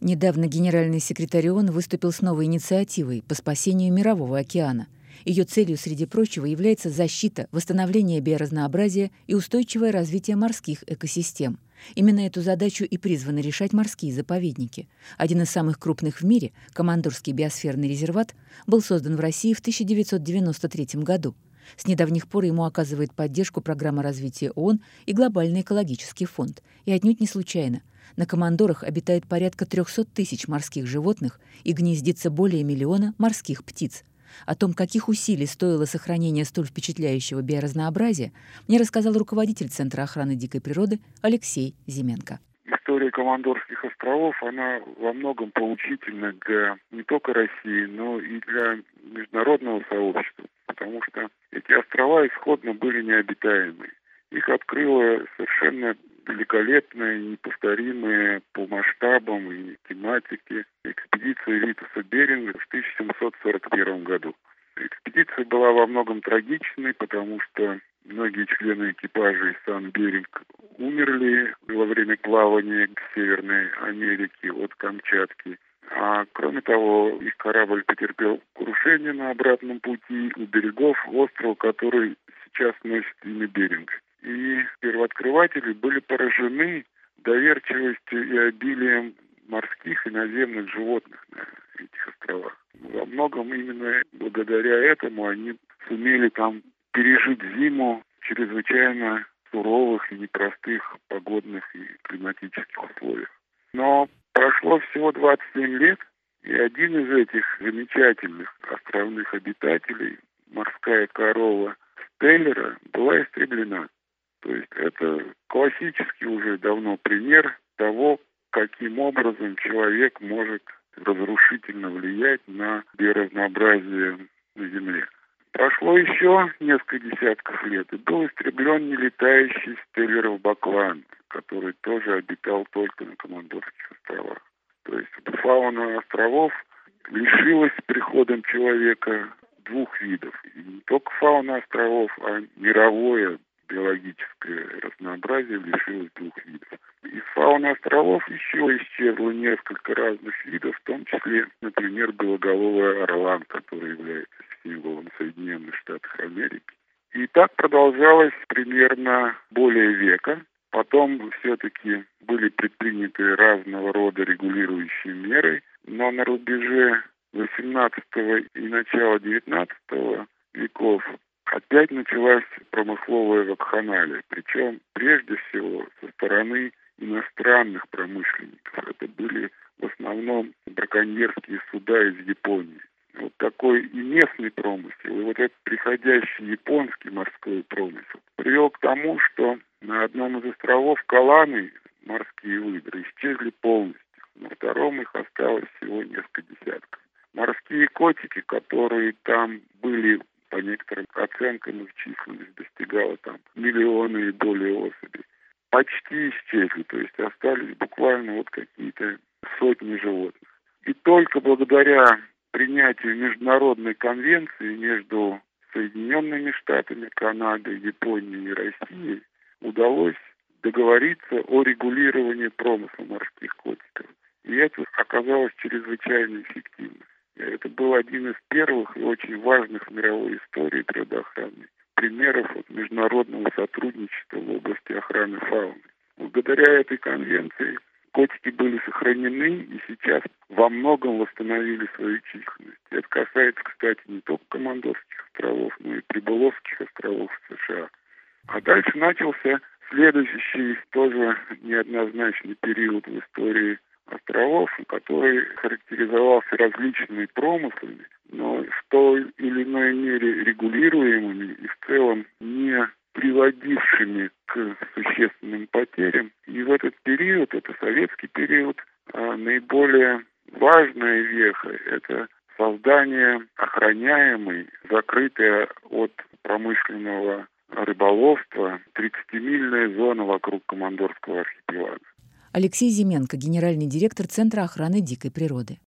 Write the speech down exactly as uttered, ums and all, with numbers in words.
Недавно генеральный секретарь ООН выступил с новой инициативой по спасению Мирового океана. Ее целью, среди прочего, является защита, восстановление биоразнообразия и устойчивое развитие морских экосистем. Именно эту задачу и призваны решать морские заповедники. Один из самых крупных в мире, Командорский биосферный резерват, был создан в России в тысяча девятьсот девяносто третьем году. С недавних пор ему оказывает поддержку программа развития ООН и Глобальный экологический фонд. И отнюдь не случайно. На Командорах обитает порядка трехсот тысяч морских животных и гнездится более миллиона морских птиц. О том, каких усилий стоило сохранение столь впечатляющего биоразнообразия, мне рассказал руководитель Центра охраны дикой природы Алексей Зименко. История Командорских островов, она во многом поучительна для не только России, но и для международного сообщества, потому что эти острова исходно были необитаемы. Их открыла совершенно великолепная, неповторимая по масштабам и тематике экспедиция Витуса Беринга в тысяча семьсот сорок первом году. Экспедиция была во многом трагичной, потому что многие члены экипажа и сам Беринг умерли во время плавания к Северной Америке от Камчатки. А кроме того, их корабль потерпел крушение на обратном пути у берегов острова, который сейчас носит имя Беринг. И первооткрыватели были поражены доверчивостью и обилием морских и наземных животных на этих островах. Во многом именно благодаря этому они сумели там пережить зиму в чрезвычайно суровых и непростых погодных и климатических условиях. Но прошло всего двадцать семь лет, и один из этих замечательных островных обитателей, морская корова Стеллера, была истреблена. То есть это классический уже давно пример того, каким образом человек может разрушительно влиять на биоразнообразие на Земле. Прошло еще несколько десятков лет, и был истреблен нелетающий Стеллеров баклан, который тоже обитал только на Командорских островах. То есть фауна островов лишилась с приходом человека двух видов. И не только фауна островов, а мировое биологическое разнообразие лишилось двух видов. Из фауны островов еще исчезло несколько разных видов, в том числе, например, белоголовый орлан, который является символом Соединенных Штатов Америки. И так продолжалось примерно более века. Потом все-таки были предприняты разного рода регулирующие меры, но на рубеже восемнадцатого и начала девятнадцатого веков опять началась промысловая вакханалия, причем прежде всего со стороны иностранных промышленников. Это были в основном браконьерские суда из Японии. Вот такой и местный промысел, и вот этот приходящий японский морской промысел привел к тому, что на одном из островов Каланы морские выдры исчезли полностью. На втором их осталось всего несколько десятков. Морские котики, которые там были, по некоторым оценкам, их численность достигала там миллиона и более особей, почти исчезли, то есть остались буквально вот какие-то сотни животных. И только благодаря принятию международной конвенции между Соединенными Штатами, Канадой, Японией и Россией удалось договориться о регулировании промысла морских котиков. И это оказалось чрезвычайно эффективно. И это был один из первых и очень важных в мировой истории природоохраны примеров вот международного сотрудничества в области охраны фауны. Благодаря этой конвенции котики были сохранены и сейчас во многом восстановили свою численность. Это касается, кстати, не только Командорских островов, но и Прибыловских островов в США. А дальше начался следующий тоже неоднозначный период в истории островов, который характеризовался различными промыслами, но в той или иной мере регулируемыми и в целом не приводившими к существенным потерям. И в этот период, это советский период, наиболее важная веха – это создание охраняемой, закрытой от промышленного рыболовства тридцатимильная зона вокруг Командорского архипелага. Алексей Зименко, генеральный директор Центра охраны дикой природы.